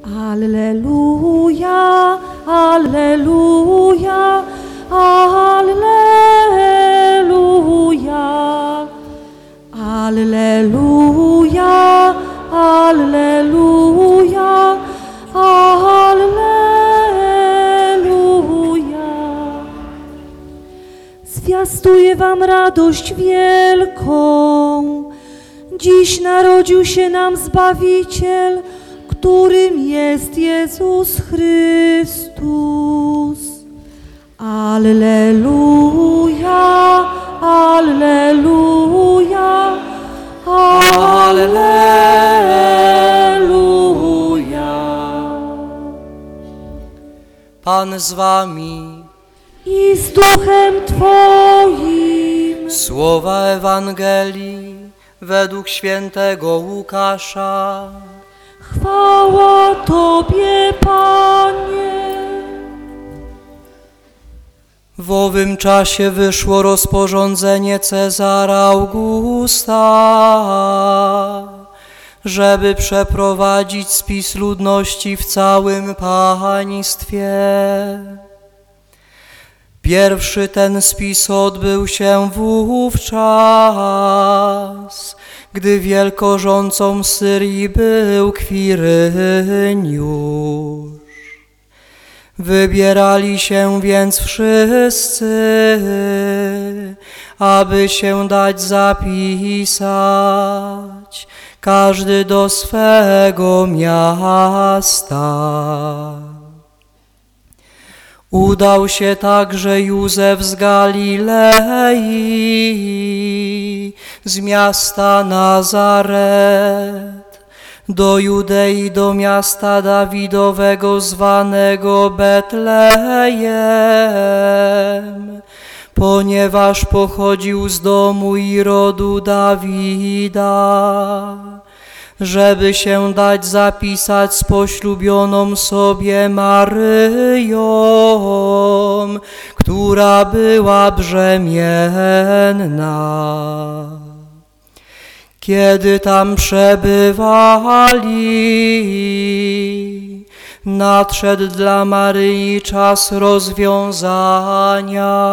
Alleluja, alleluja, alleluja, alleluja, alleluja, alleluja. Zwiastuję wam radość wielką. Dziś narodził się nam Zbawiciel, którym jest Jezus Chrystus. Alleluja, alleluja, alleluja. Pan z wami I z duchem Twoim. Słowa Ewangelii według świętego Łukasza. Chwała Tobie, Panie. W owym czasie wyszło rozporządzenie Cezara Augusta, żeby przeprowadzić spis ludności w całym państwie. Pierwszy ten spis odbył się wówczas, gdy wielkorządcą Syrii był Kwiryniusz. Wybierali się więc wszyscy, aby się dać zapisać, każdy do swego miasta. Udał się także Józef z Galilei, z miasta Nazaret, do Judei, do miasta Dawidowego zwanego Betlejem, ponieważ pochodził z domu i rodu Dawida, żeby się dać zapisać z poślubioną sobie Maryją, która była brzemienna. Kiedy tam przebywali, nadszedł dla Maryi czas rozwiązania.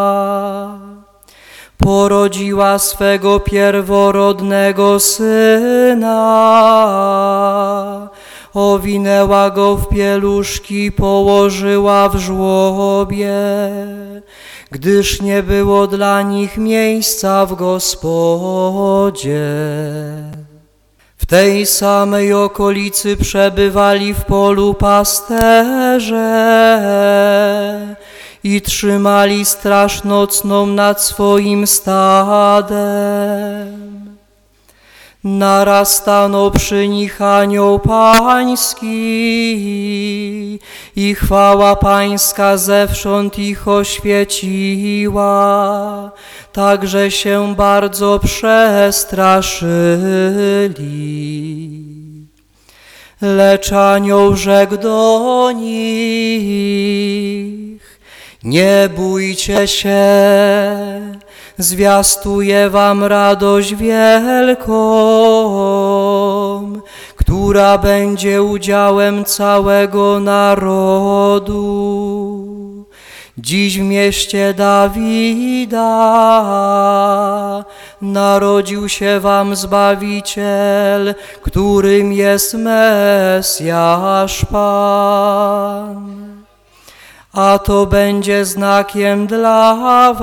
Porodziła swego pierworodnego syna, owinęła go w pieluszki, położyła w żłobie, gdyż nie było dla nich miejsca w gospodzie. W tej samej okolicy przebywali w polu pasterze i trzymali straż nocną nad swoim stadem. Naraz stanął przy nich anioł pański i chwała pańska zewsząd ich oświeciła, tak że się bardzo przestraszyli. Lecz anioł rzekł do nich: nie bójcie się, zwiastuję wam radość wielką, która będzie udziałem całego narodu. Dziś w mieście Dawida narodził się wam Zbawiciel, którym jest Mesjasz Pan. A to będzie znakiem dla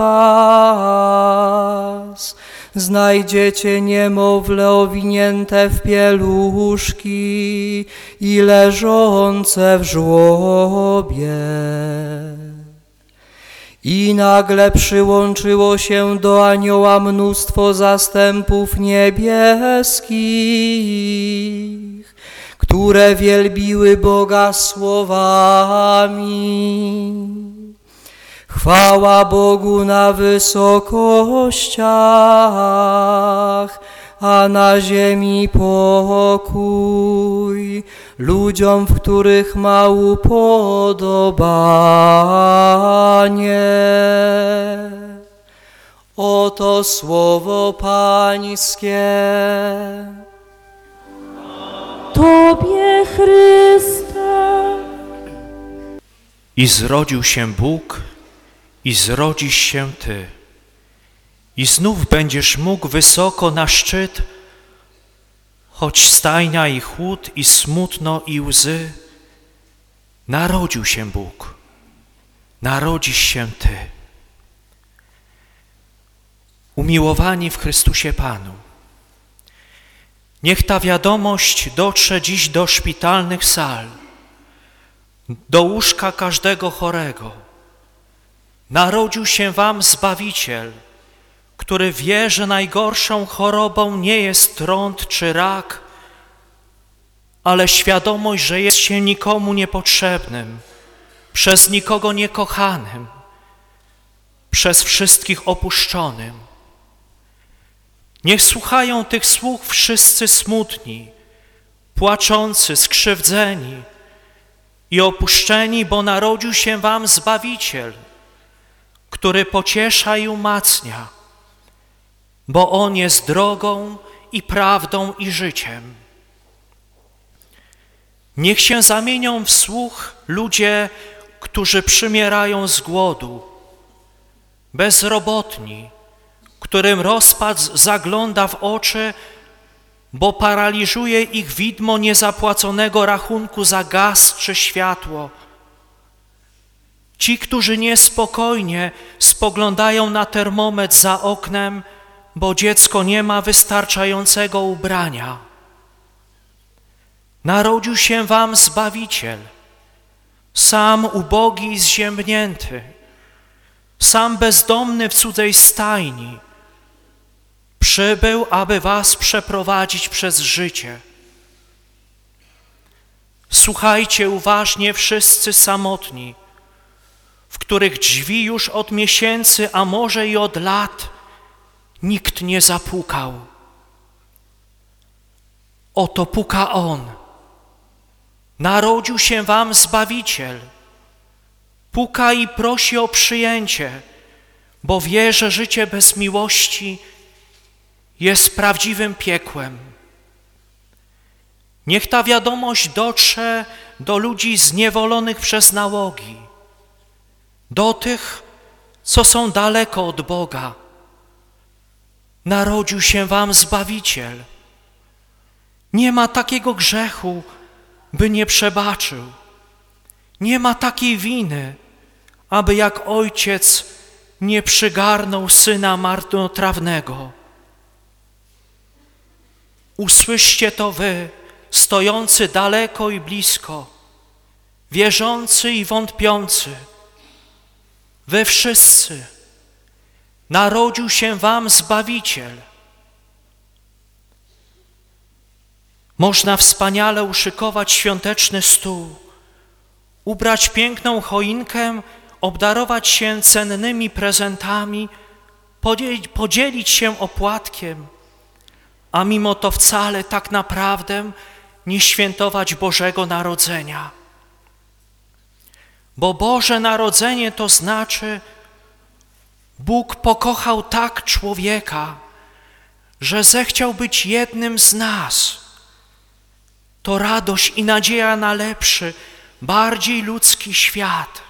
was. Znajdziecie niemowlę owinięte w pieluszki i leżące w żłobie. I nagle przyłączyło się do anioła mnóstwo zastępów niebieskich, które wielbiły Boga słowami: chwała Bogu na wysokościach, a na ziemi pokój ludziom, w których ma upodobanie. Oto słowo Pańskie. Tobie, Chryste. I zrodził się Bóg, i zrodzisz się Ty. I znów będziesz mógł wysoko na szczyt, choć stajnia i chłód, i smutno, i łzy. Narodził się Bóg, narodzisz się Ty. Umiłowani w Chrystusie Panu, niech ta wiadomość dotrze dziś do szpitalnych sal, do łóżka każdego chorego. Narodził się wam Zbawiciel, który wie, że najgorszą chorobą nie jest trąd czy rak, ale świadomość, że jest się nikomu niepotrzebnym, przez nikogo niekochanym, przez wszystkich opuszczonym. Niech słuchają tych słów wszyscy smutni, płaczący, skrzywdzeni i opuszczeni, bo narodził się wam Zbawiciel, który pociesza i umacnia, bo On jest drogą i prawdą i życiem. Niech się zamienią w słuch ludzie, którzy przymierają z głodu, bezrobotni, którym rozpacz zagląda w oczy, bo paraliżuje ich widmo niezapłaconego rachunku za gaz czy światło. Ci, którzy niespokojnie spoglądają na termometr za oknem, bo dziecko nie ma wystarczającego ubrania. Narodził się wam Zbawiciel, sam ubogi i zziębnięty, sam bezdomny w cudzej stajni. Przybył, aby was przeprowadzić przez życie. Słuchajcie uważnie wszyscy samotni, w których drzwi już od miesięcy, a może i od lat nikt nie zapukał. Oto puka On. Narodził się wam Zbawiciel. Puka i prosi o przyjęcie, bo wie, że życie bez miłości jest prawdziwym piekłem. Niech ta wiadomość dotrze do ludzi zniewolonych przez nałogi, do tych, co są daleko od Boga. Narodził się wam Zbawiciel. Nie ma takiego grzechu, by nie przebaczył. Nie ma takiej winy, aby jak ojciec nie przygarnął syna marnotrawnego. Usłyszcie to wy, stojący daleko i blisko, wierzący i wątpiący. Wy wszyscy, narodził się wam Zbawiciel. Można wspaniale uszykować świąteczny stół, ubrać piękną choinkę, obdarować się cennymi prezentami, podzielić się opłatkiem, a mimo to wcale tak naprawdę nie świętować Bożego Narodzenia. Bo Boże Narodzenie to znaczy, Bóg pokochał tak człowieka, że zechciał być jednym z nas. To radość i nadzieja na lepszy, bardziej ludzki świat.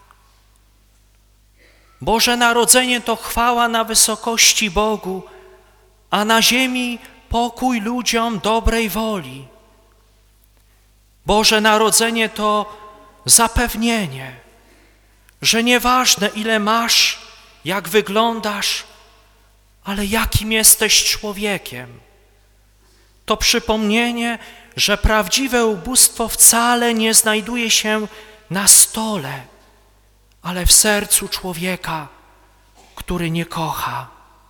Boże Narodzenie to chwała na wysokości Bogu, a na ziemi pokój ludziom dobrej woli. Boże Narodzenie to zapewnienie, że nieważne ile masz, jak wyglądasz, ale jakim jesteś człowiekiem. To przypomnienie, że prawdziwe ubóstwo wcale nie znajduje się na stole, ale w sercu człowieka, który nie kocha.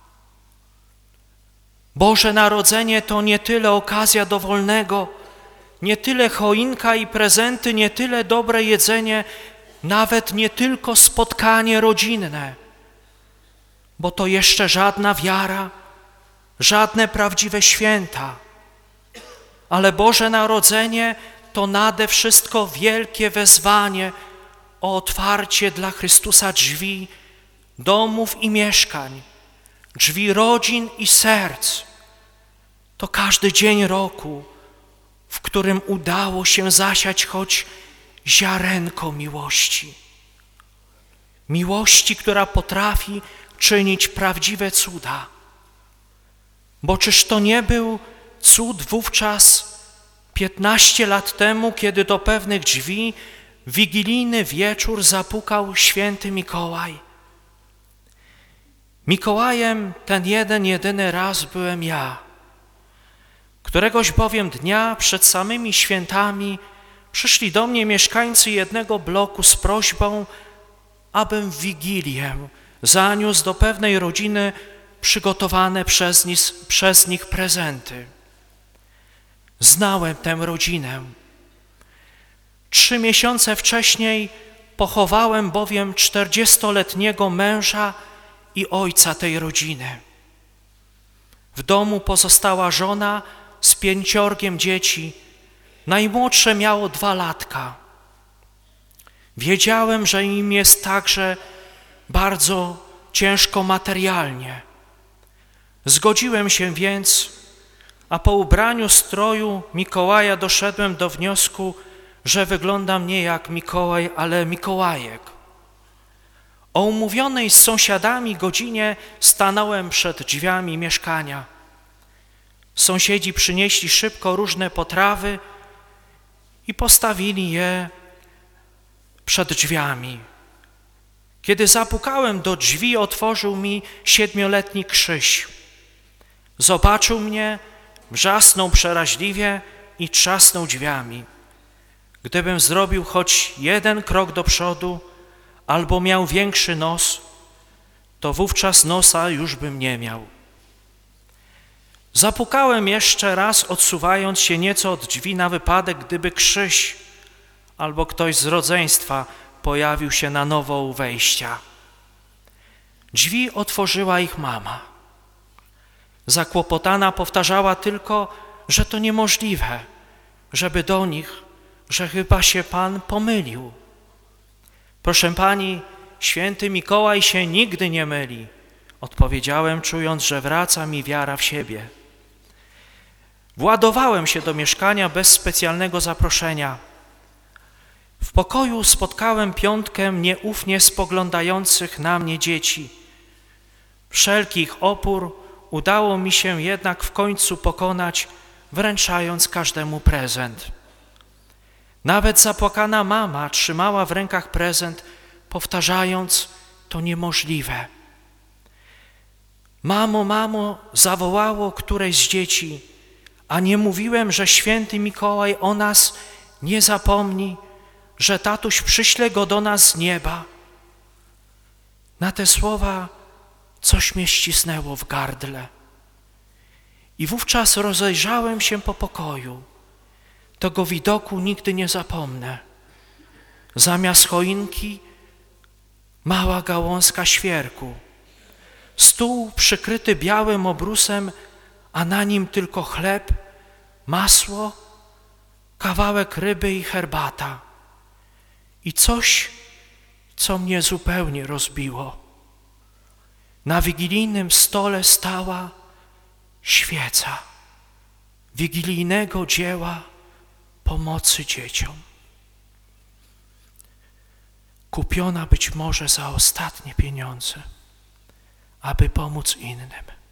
Boże Narodzenie to nie tyle okazja do wolnego, nie tyle choinka i prezenty, nie tyle dobre jedzenie, nawet nie tylko spotkanie rodzinne, bo to jeszcze żadna wiara, żadne prawdziwe święta. Ale Boże Narodzenie to nade wszystko wielkie wezwanie o otwarcie dla Chrystusa drzwi, domów i mieszkań, drzwi rodzin i serc. To każdy dzień roku, w którym udało się zasiać choć ziarenko miłości. miłości, która potrafi czynić prawdziwe cuda. Bo czyż to nie był cud wówczas 15 lat temu, kiedy do pewnych drzwi w wigilijny wieczór zapukał święty Mikołaj? Mikołajem ten jedyny raz byłem ja. Któregoś bowiem dnia przed samymi świętami przyszli do mnie mieszkańcy jednego bloku z prośbą, abym w Wigilię zaniósł do pewnej rodziny przygotowane przez nich prezenty. Znałem tę rodzinę. 3 miesiące wcześniej pochowałem bowiem 40-letniego męża i ojca tej rodziny. W domu pozostała żona z 5 dzieci. Najmłodsze miało 2 latka. Wiedziałem, że im jest także bardzo ciężko materialnie. Zgodziłem się więc, a po ubraniu stroju Mikołaja doszedłem do wniosku, że wyglądam nie jak Mikołaj, ale Mikołajek. O umówionej z sąsiadami godzinie stanąłem przed drzwiami mieszkania. Sąsiedzi przynieśli szybko różne potrawy i postawili je przed drzwiami. Kiedy zapukałem do drzwi, otworzył mi 7-letni Krzyś. Zobaczył mnie, wrzasnął przeraźliwie i trzasnął drzwiami. Gdybym zrobił choć 1 krok do przodu albo miał większy nos, to wówczas nosa już bym nie miał. Zapukałem jeszcze raz, odsuwając się nieco od drzwi na wypadek, gdyby Krzyś albo ktoś z rodzeństwa pojawił się na nowo u wejścia. Drzwi otworzyła ich mama. Zakłopotana powtarzała tylko, że to niemożliwe, żeby do nich, że chyba się Pan pomylił. Proszę Pani, święty Mikołaj się nigdy nie myli, odpowiedziałem, czując, że wraca mi wiara w siebie. Władowałem się do mieszkania bez specjalnego zaproszenia. W pokoju spotkałem 5 nieufnie spoglądających na mnie dzieci. Wszelki ich opór udało mi się jednak w końcu pokonać, wręczając każdemu prezent. Nawet zapłakana mama trzymała w rękach prezent, powtarzając: to niemożliwe. Mamo, mamo, zawołało któreś z dzieci, a nie mówiłem, że święty Mikołaj o nas nie zapomni, że tatuś przyśle go do nas z nieba. Na te słowa coś mnie ścisnęło w gardle. I wówczas rozejrzałem się po pokoju. Tego widoku nigdy nie zapomnę. Zamiast choinki mała gałązka świerku. Stół przykryty białym obrusem, a na nim tylko chleb, masło, kawałek ryby i herbata. I coś, co mnie zupełnie rozbiło. Na wigilijnym stole stała świeca wigilijnego dzieła pomocy dzieciom. Kupiona być może za ostatnie pieniądze, aby pomóc innym.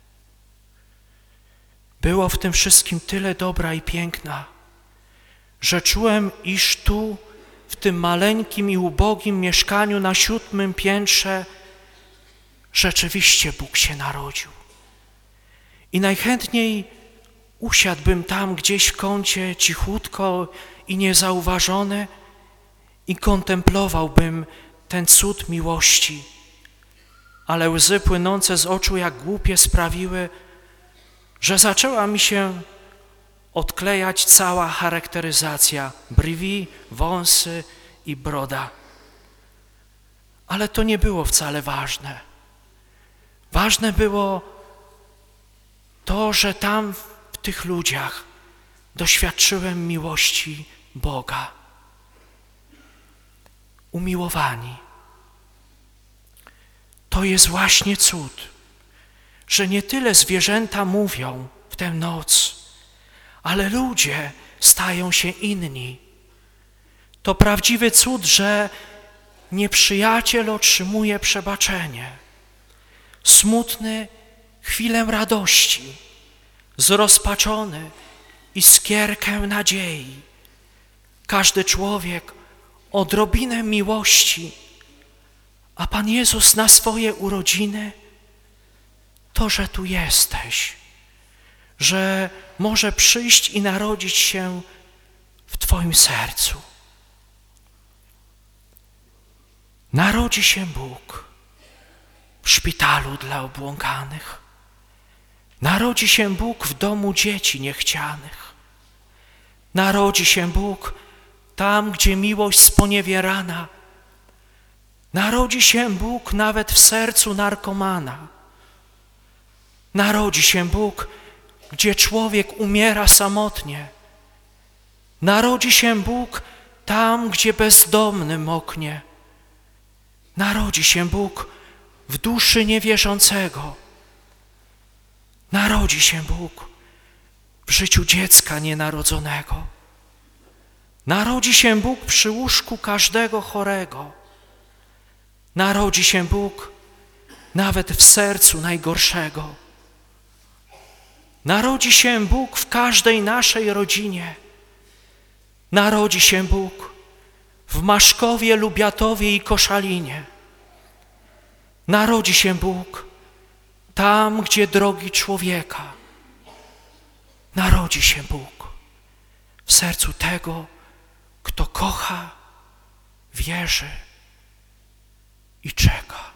Było w tym wszystkim tyle dobra i piękna, że czułem, iż tu, w tym maleńkim i ubogim mieszkaniu na 7. piętrze, rzeczywiście Bóg się narodził. I najchętniej usiadłbym tam gdzieś w kącie, cichutko i niezauważony, i kontemplowałbym ten cud miłości. Ale łzy płynące z oczu jak głupie sprawiły, że zaczęła mi się odklejać cała charakteryzacja, brwi, wąsy i broda. Ale to nie było wcale ważne. Ważne było to, że tam w tych ludziach doświadczyłem miłości Boga. Umiłowani. To jest właśnie cud, że nie tyle zwierzęta mówią w tę noc, ale ludzie stają się inni. To prawdziwy cud, że nieprzyjaciel otrzymuje przebaczenie. Smutny chwilę radości, zrozpaczony iskierkę nadziei. Każdy człowiek odrobinę miłości, a Pan Jezus na swoje urodziny to, że tu jesteś, że może przyjść i narodzić się w Twoim sercu. Narodzi się Bóg w szpitalu dla obłąkanych. Narodzi się Bóg w domu dzieci niechcianych. Narodzi się Bóg tam, gdzie miłość sponiewierana. Narodzi się Bóg nawet w sercu narkomana. Narodzi się Bóg, gdzie człowiek umiera samotnie. Narodzi się Bóg tam, gdzie bezdomny moknie. Narodzi się Bóg w duszy niewierzącego. Narodzi się Bóg w życiu dziecka nienarodzonego. Narodzi się Bóg przy łóżku każdego chorego. Narodzi się Bóg nawet w sercu najgorszego. Narodzi się Bóg w każdej naszej rodzinie. Narodzi się Bóg w Maszkowie, Lubiatowie i Koszalinie. Narodzi się Bóg tam, gdzie drogi człowieka. Narodzi się Bóg w sercu tego, kto kocha, wierzy i czeka.